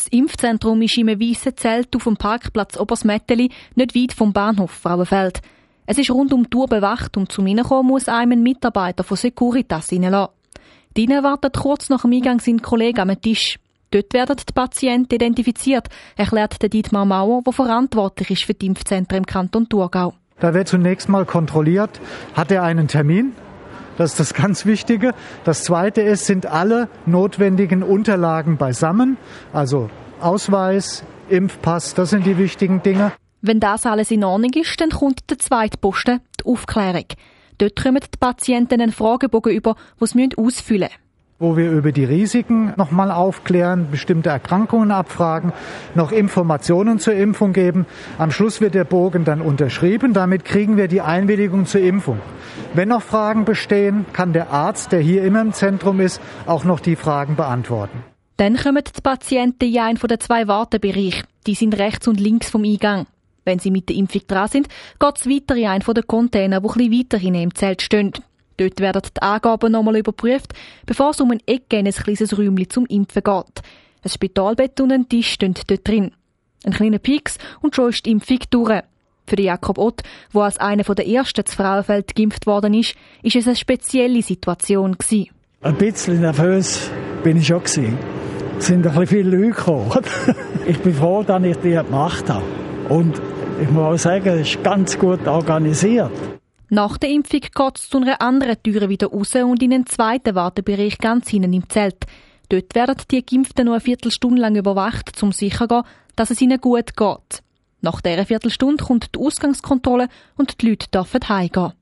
Impfzentrum ist in einem weissen Zelt auf dem Parkplatz Obersmetteli, nicht weit vom Bahnhof Frauenfeld. Es ist rund um die Uhr bewacht und zum Reinkommen muss einem ein Mitarbeiter von Securitas reinlassen. Drinnen wartet kurz nach dem Eingang sein Kollege am Tisch. Dort werden die Patienten identifiziert, erklärt der Dietmar Mauer, der verantwortlich ist für die Impfzentren im Kanton Thurgau. Da wird zunächst mal kontrolliert, hat er einen Termin? Das ist das ganz Wichtige. Das Zweite ist, sind alle notwendigen Unterlagen beisammen? Also Ausweis, Impfpass, das sind die wichtigen Dinge. Wenn das alles in Ordnung ist, dann kommt der zweite Posten, die Aufklärung. Dort kommen die Patienten einen Fragebogen über, den sie ausfüllen müssen. Wo wir über die Risiken nochmal aufklären, bestimmte Erkrankungen abfragen, noch Informationen zur Impfung geben. Am Schluss wird der Bogen dann unterschrieben. Damit kriegen wir die Einwilligung zur Impfung. Wenn noch Fragen bestehen, kann der Arzt, der hier immer im Zentrum ist, auch noch die Fragen beantworten. Dann kommen die Patienten in einen der 2 Wartebereiche. Die sind rechts und links vom Eingang. Wenn sie mit der Impfung dran sind, geht es weiter in einen der Container, die ein bisschen weiter hinein im Zelt stehen. Dort werden die Angaben nochmal überprüft, bevor es um eine Ecke in ein kleines Räumchen zum Impfen geht. Ein Spitalbett und ein Tisch stehen dort drin. Ein kleiner Pieks und schon ist die Impfung durch. Für den Jakob Ott, der als einer der ersten zu Frauenfeld geimpft worden ist es eine spezielle Situation gewesen. Ein bisschen nervös bin ich schon gewesen. Es sind ein bisschen viele Leute gekommen. Ich bin froh, dass ich die gemacht habe. Und ich muss auch sagen, es ist ganz gut organisiert. Nach der Impfung geht es zu einer anderen Tür wieder raus und in einen zweiten Wartebereich ganz hinten im Zelt. Dort werden die Geimpften noch eine Viertelstunde lang überwacht, um sicher zu gehen, dass es ihnen gut geht. Nach dieser Viertelstunde kommt die Ausgangskontrolle und die Leute dürfen heimgehen.